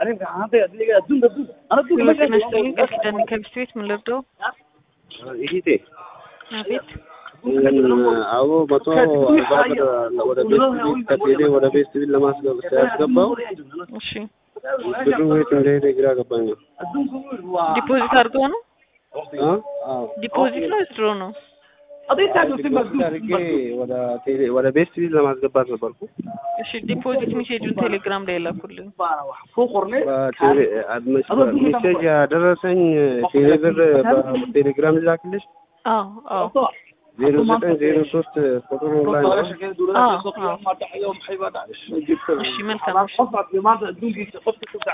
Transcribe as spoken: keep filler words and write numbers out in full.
መስሎኝ ከኪዳን ከብስቤት ምን ልርዳው? ይሄቴ አቤት አዎ መቶ ወደ ቤት ከቴሌ ወደ ቤት ሲቪል ለማስገባት ያስገባው እሺ ብዙ ወይት እንደሄደ ግራ ገባኝ። ዲፖዚት አድርገው ነው? አዎ ዲፖዚት ነው ድሮ ነው? ወደ ቴሌ ወደ ቤት ሲቪል ለማስገባት ነበርኩ። እሺ ዲፖዚት ሜሴጁን ቴሌግራም ላይ ላኩልኝ። ሜሴጅ ያደረሰኝ ቴሌብር በቴሌግራም ላክልሽ? አዎ አዎ ዜሮ ዘጠኝ ዜሮ ሶስት ቁጥሩ ላይ እሺ መልካም